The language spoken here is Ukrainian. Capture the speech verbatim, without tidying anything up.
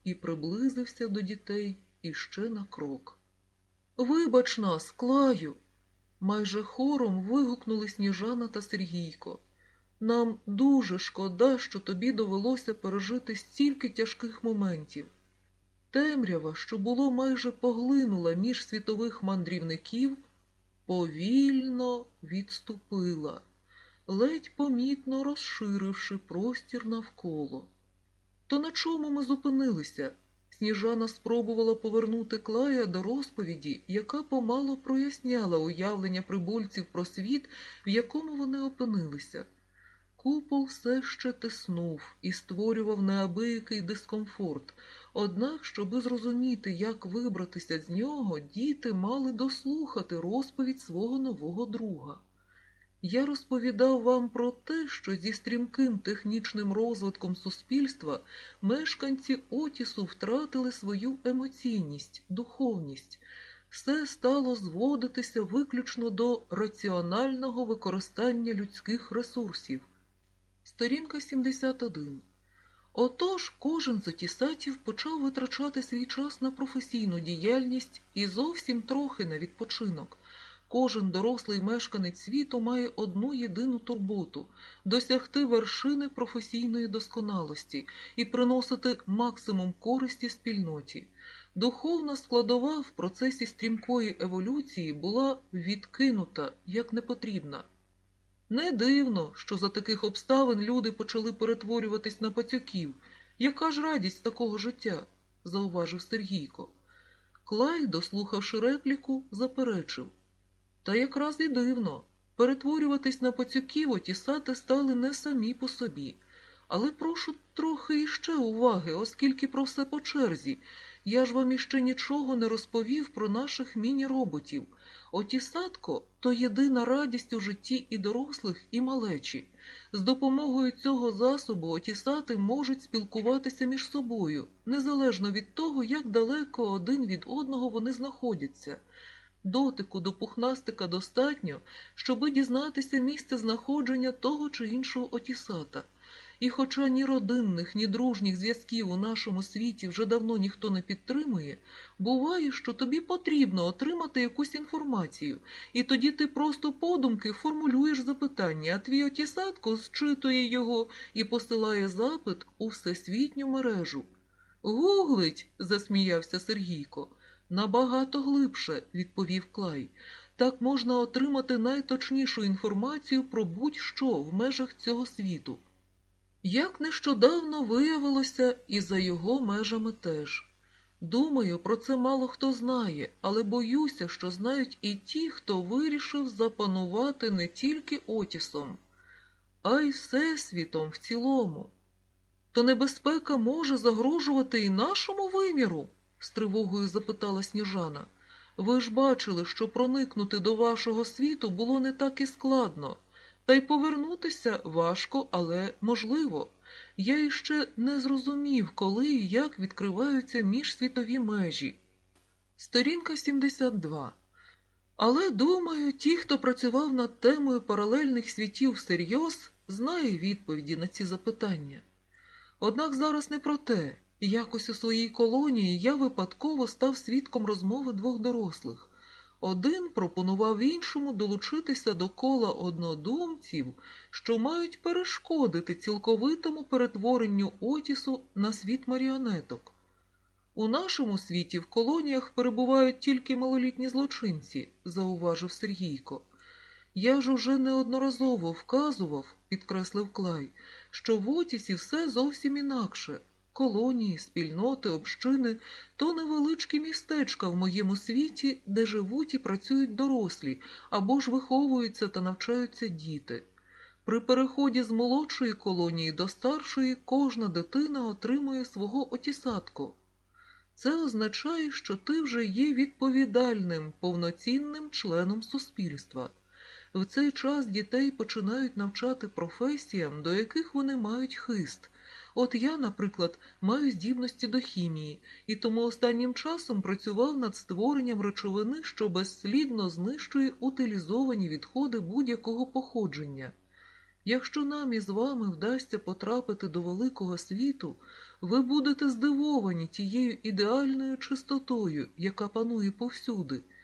і приблизився до дітей іще на крок. «Вибач нас, Клаю!» – майже хором вигукнули Сніжана та Сергійко. «Нам дуже шкода, що тобі довелося пережити стільки тяжких моментів». Темрява, що було майже поглинула між світових мандрівників, повільно відступила, ледь помітно розширивши простір навколо. «То на чому ми зупинилися?» Сніжана спробувала повернути Клая до розповіді, яка помало проясняла уявлення прибульців про світ, в якому вони опинилися. Купол все ще тиснув і створював неабиякий дискомфорт. Однак, щоби зрозуміти, як вибратися з нього, діти мали дослухати розповідь свого нового друга. Я розповідав вам про те, що зі стрімким технічним розвитком суспільства мешканці Отісу втратили свою емоційність, духовність. Все стало зводитися виключно до раціонального використання людських ресурсів. Сторінка сімдесят один. Отож, кожен з отісатів почав витрачати свій час на професійну діяльність і зовсім трохи на відпочинок. Кожен дорослий мешканець світу має одну єдину турботу – досягти вершини професійної досконалості і приносити максимум користі спільноті. Духовна складова в процесі стрімкої еволюції була відкинута як непотрібна. Не дивно, що за таких обставин люди почали перетворюватись на пацюків. Яка ж радість такого життя? – зауважив Сергійко. Клай, дослухавши репліку, заперечив. Та якраз і дивно. Перетворюватись на пацюків отісати стали не самі по собі. Але прошу трохи іще уваги, оскільки про все по черзі. Я ж вам іще нічого не розповів про наших міні-роботів. Отісатко – то єдина радість у житті і дорослих, і малечі. З допомогою цього засобу отісати можуть спілкуватися між собою, незалежно від того, як далеко один від одного вони знаходяться. Дотику до пухнастика достатньо, щоби дізнатися місце знаходження того чи іншого отісата. І хоча ні родинних, ні дружніх зв'язків у нашому світі вже давно ніхто не підтримує, буває, що тобі потрібно отримати якусь інформацію, і тоді ти просто подумки формулюєш запитання, а твій отісатко зчитує його і посилає запит у всесвітню мережу. «Гуглить!» – засміявся Сергійко. «Набагато глибше», – відповів Клай. «Так можна отримати найточнішу інформацію про будь-що в межах цього світу». Як нещодавно виявилося, і за його межами теж. Думаю, про це мало хто знає, але боюся, що знають і ті, хто вирішив запанувати не тільки Отісом, а й всесвітом в цілому. То небезпека може загрожувати і нашому виміру? З тривогою запитала Сніжана. Ви ж бачили, що проникнути до вашого світу було не так і складно. Та й повернутися важко, але можливо. Я іще не зрозумів, коли і як відкриваються міжсвітові межі. Сторінка сімдесят два. Але, думаю, ті, хто працював над темою паралельних світів всерйоз, знає відповіді на ці запитання. Однак зараз не про те. Якось у своїй колонії я випадково став свідком розмови двох дорослих. Один пропонував іншому долучитися до кола однодумців, що мають перешкодити цілковитому перетворенню Отісу на світ маріонеток. У нашому світі в колоніях перебувають тільки малолітні злочинці, зауважив Сергійко. Я ж уже неодноразово вказував, підкреслив Клай, що в Отісі все зовсім інакше. Колонії, спільноти, общини – то невеличкі містечка в моєму світі, де живуть і працюють дорослі, або ж виховуються та навчаються діти. При переході з молодшої колонії до старшої кожна дитина отримує свого отісатку. Це означає, що ти вже є відповідальним, повноцінним членом суспільства. В цей час дітей починають навчати професіям, до яких вони мають хист. От я, наприклад, маю здібності до хімії, і тому останнім часом працював над створенням речовини, що безслідно знищує утилізовані відходи будь-якого походження. Якщо нам із вами вдасться потрапити до великого світу, Ви будете здивовані тією ідеальною чистотою, яка панує повсюди,